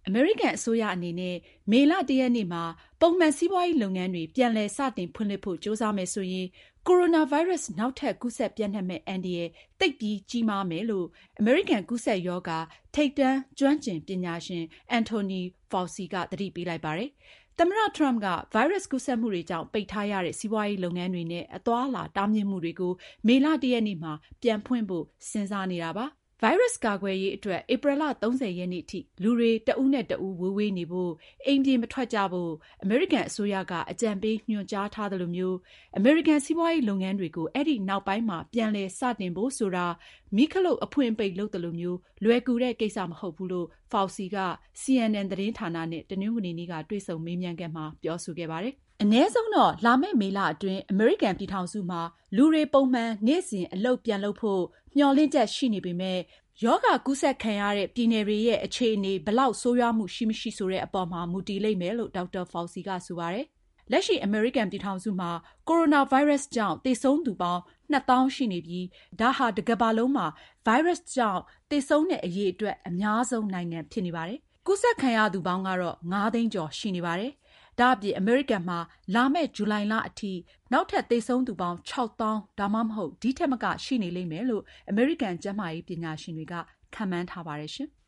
အမေရိကန်အစိုးရအနေနဲ့မေလ 1 ရက်နေ့မှာပုံမှန်စီးပွားရေးလုပ်ငန်းတွေပြန်လည်စတင်ဖွင့်လှစ်ဖို့ကြိုးစားမယ်ဆိုရင်ကိုရိုနာဗိုင်းရပ်စ်နောက်ထပ်ကူးစက်ပြန့်နှံ့မယ့်အန္တရာယ်သိပ်ပြီးကြီးမားမယ်လို့အမေရိကန်ကူးစက်ရောဂါထိပ်တန်းကျွမ်းကျင်ပညာရှင် Anthony Fauci ကသတိပေးလိုက်ပါတယ်။သမ္မတ Trump ကဗိုင်းရပ်စ်ကူးစက်မှုတွေကြောင့်ပိတ်ထားရတဲ့စီးပွားရေးလုပ်ငန်းတွေနဲ့အသွားအလာတားမြစ်မှုတွေကိုမေလ 1 ရက်နေ့မှာပြန်ဖွင့်ဖို့စဉ်းစားနေတာပါ။ဗိုင်းရပ်စ်ကာကွယ်ရေးအတွက်ဧပြီလ 30 ရက်နေ့ထိလူတွေတဦးနဲ့တဦးဝေးနေဖို့အိမ်ပြင်မထွက်ကြဖို့အမေရိကန်အစိုးရကအကြံပေးညွှန်ကြားထားသလိုမျိုးအမေရိကန်စီးပွားရေးလုပ်ငန်းတွေကိုအဲ့ဒီနောက်ပိုင်းမှာပြန်လည်စတင်ဖို့ဆိုတာမိခလုတ်အဖွင့်အပိတ်လုပ်သလိုမျိုးလွယ်ကူတဲ့ကိစ္စမဟုတ်ဘူးလို့ Fauci က CNN သတင်းဌာနနဲ့တနင်္ဂနွေနေ့ကတွေ့ဆုံမေးမြန်းခန်းမှာပြောဆိုခဲ့ပါတယ်။အနည်းဆုံးတော့လာမယ့်မေလအတွင်းအမေရိကန်ပြည်ထောင်စုမှာလူတွေပုံမှန်နေ့စဉ်အလုပ်ပြန်လုပ်ဖို့မျှော်လင့်ချက်ရှိနေပေမဲ့ရောဂါကူးစက်ခံရတဲ့ပြည်နယ်တွေရဲ့အခြေအနေဘယ်လောက်ဆိုးရွားမှုရှိမရှိဆိုတဲ့အပေါ်မှာမူတည်လိမ့်မယ်လို့ဒေါက်တာ Fauci ကဆိုပါတယ်။လက်ရှိအမေရိကန်ပြည်ထောင်စုမှာကိုရိုနာဗိုင်းရပ်စ်ကြောင့်သေဆုံးသူပေါင်း 2,000 ရှိနေပြီးဒါဟာတကမ္ဘာလုံးမှာဗိုင်းရပ်စ်ကြောင့်သေဆုံးတဲ့အရေအတွက်အများဆုံးနိုင်ငံဖြစ်နေပါတယ်။ကူးစက်ခံရသူပေါင်းကတော့ 5 သိန်းကျော်ရှိနေပါတယ်။ဒါ့အပြင်အမေရိကန်မှာလာမယ့်ဇူလိုင်လအထိနောက်ထပ်သေဆုံးသူပေါင်း 6,000 ဒါမှမဟုတ်ဒီထက်မကရှိနေလိမ့်မယ်လို့အမေရိကန်ကျန်းမာရေးပညာရှင်တွေကခန့်မှန်းထားပါတယ်ရှင်။